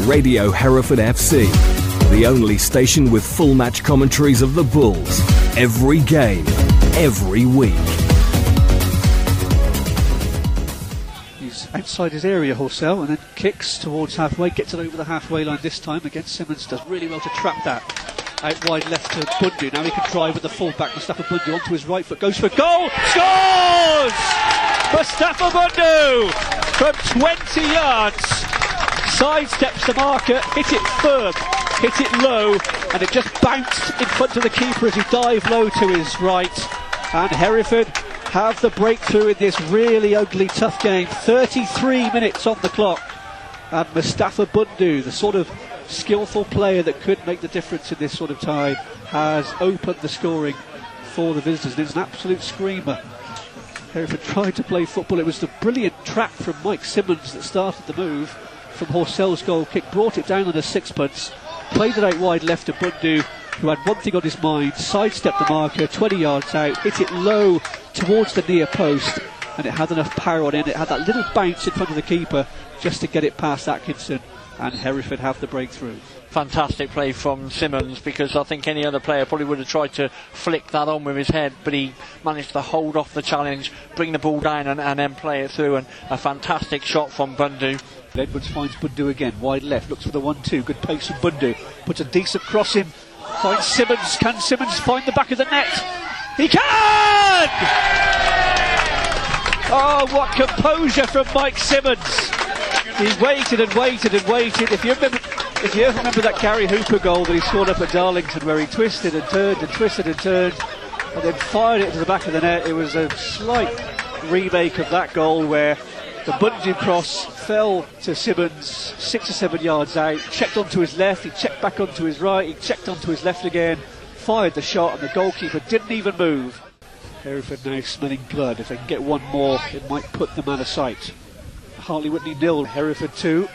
Radio Hereford FC, the only station with full match commentaries of the Bulls. Every game, every week. He's outside his area, Horsell, and then kicks towards halfway, gets it over the halfway line this time against Simmons, does really well to trap that. Out wide left to Bundu, now he can drive with the full-back, Mustafa Bundu onto his right foot, goes for goal, scores! Mustafa Bundu from 20 yards, sidesteps the marker, hit it firm, hit it low, and it just bounced in front of the keeper as he dived low to his right. And Hereford have the breakthrough in this really ugly, tough game. 33 minutes on the clock, and Mustafa Bundu, the sort of skillful player that could make the difference in this sort of tie, has opened the scoring for the visitors, and it's an absolute screamer. Hereford tried to play football. It was the brilliant trap from Mike Simmons that started the move from Horsell's goal kick, brought it down on a sixpence, played it out wide left to Bundu, who had one thing on his mind, sidestepped the marker 20 yards out, hit it low towards the near post, and it had enough power on it. It had that little bounce in front of the keeper just to get it past Atkinson, and Hereford have the breakthrough. Fantastic play from Simmons, because I think any other player probably would have tried to flick that on with his head, but he managed to hold off the challenge, bring the ball down and then play it through, and a fantastic shot from Bundu. Edwards finds Bundu again, wide left, looks for the 1-2, good pace from Bundu, puts a decent cross in, finds Simmons. Can Simmons find the back of the net? He can! Oh, what composure from Mike Simmons. He waited and waited and waited. If you ever remember that Gary Hooper goal that he scored up at Darlington, where he twisted and turned and twisted and turned and then fired it to the back of the net, it was a slight remake of that goal where the Bundu cross fell to Simmons 6 or 7 yards out, checked onto his left, he checked back onto his right, he checked onto his left again, fired the shot, and the goalkeeper didn't even move. Hereford now smelling blood. If they can get one more, it might put them out of sight. Hartley Whitney 0, Hereford 2.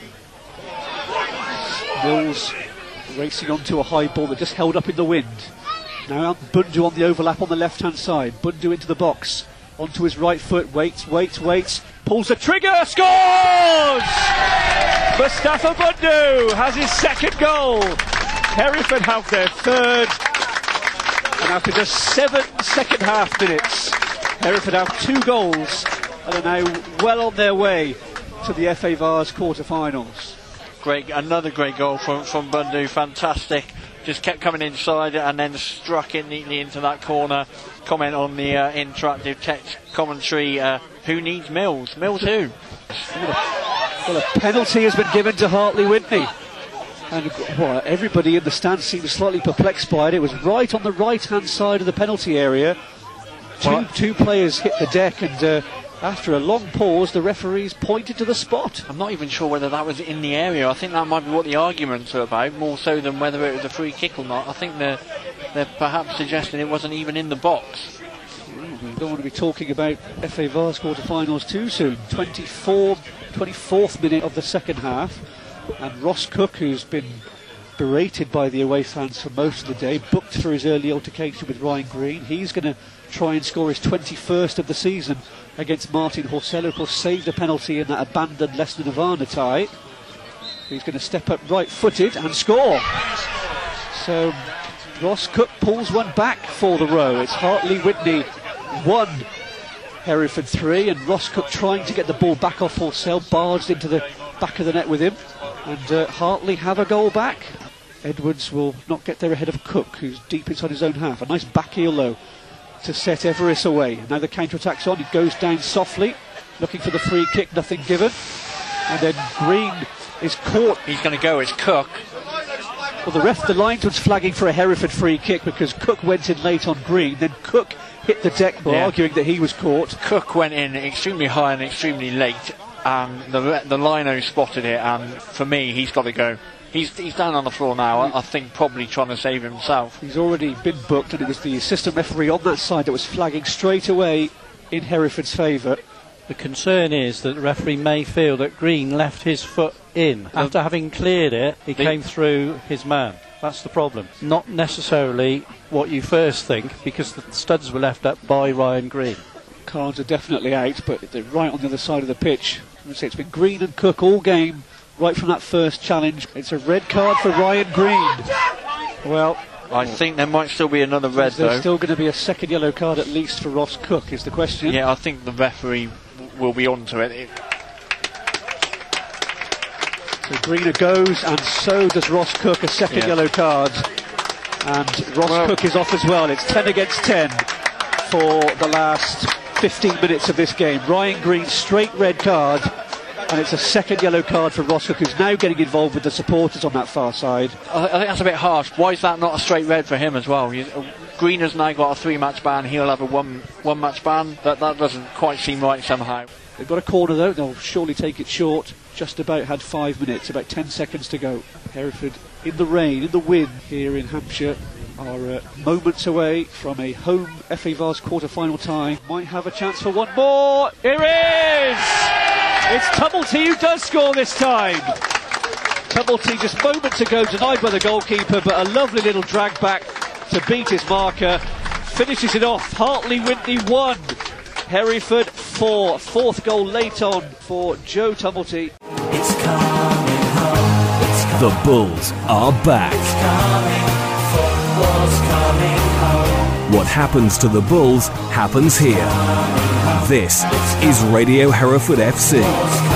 Mills racing onto a high ball that just held up in the wind. Now Bundu on the overlap on the left hand side. Bundu into the box, onto his right foot, waits, pulls the trigger, scores! Mustafa Bundu has his second goal. Hereford have their third, and after just 7 second half minutes, Hereford have 2 goals and are now well on their way to the FA Vase quarter-finals. Another great goal from Bundu, fantastic. Just kept coming inside and then struck it neatly into that corner. Comment on the interactive text commentary, who needs Mills? Mills who? Well, a penalty has been given to Hartley Whitney, and well, everybody in the stand seems slightly perplexed by it. It was right on the right hand side of the penalty area. Two players hit the deck, and after a long pause, the referees pointed to the spot. I'm not even sure whether that was in the area. I think that might be what the arguments are about, more so than whether it was a free kick or not. I think they're perhaps suggesting it wasn't even in the box. We don't want to be talking about FA Vase quarter-finals too soon. 24th minute of the second half, and Ross Cook, who's been berated by the away fans for most of the day, booked for his early altercation with Ryan Green. He's going to try and score his 21st of the season against Martin Horsell, who of course saved a penalty in that abandoned Leicester Nirvana tie. He's going to step up right-footed and score. So Ross Cook pulls one back for the row. It's Hartley Whitney 1, Hereford 3, and Ross Cook trying to get the ball back off Horsell, barged into the back of the net with him, and Hartley have a goal back. Edwards will not get there ahead of Cook, who's deep inside his own half. A nice back heel though to set Everest away. Now the counter-attack's on, it goes down softly, looking for the free kick, nothing given, and then Green is caught. He's going to go, it's Cook. Well, the linesman's flagging for a Hereford free kick because Cook went in late on Green, then Cook hit the deck, arguing that he was caught. Cook went in extremely high and extremely late, and the lino spotted it, and for me, he's got to go. He's down on the floor now, I think probably trying to save himself. He's already been booked, and it was the assistant referee on that side that was flagging straight away in Hereford's favour. The concern is that the referee may feel that Green left his foot in. After having cleared it, he came through his man. That's the problem. Not necessarily what you first think, because the studs were left up by Ryan Green. Cards are definitely out, but they're right on the other side of the pitch. It's been Green and Cook all game right from that first challenge. It's a red card for Ryan Green. Well, I think there might still be another red, though. There's still going to be a second yellow card at least for Ross Cook, is the question. Yeah, I think the referee will be onto it. So Greener goes, and so does Ross Cook, a second yellow card. And Ross Cook is off as well. It's 10 against 10 for the last 15 minutes of this game. Ryan Green, straight red card. And it's a second yellow card for Ross Cook, who's now getting involved with the supporters on that far side. I think that's a bit harsh. Why is that not a straight red for him as well? Green has now got a 3-match ban. He'll have a one-match ban. That doesn't quite seem right somehow. They've got a corner though. They'll surely take it short. Just about had 5 minutes, about 10 seconds to go. Hereford in the rain, in the wind here in Hampshire, are moments away from a home FA Vase quarter-final tie. Might have a chance for one more. Here is! It's Tumblety who does score this time. Tumblety just moments ago denied by the goalkeeper, but a lovely little drag back to beat his marker. Finishes it off. Hartley Whitney 1. Hereford 4. Fourth goal late on for Joe Tumblety. It's coming home. It's coming. The Bulls are back. It's coming. Football's coming home. What happens to the Bulls happens here. This is Radio Hereford FC.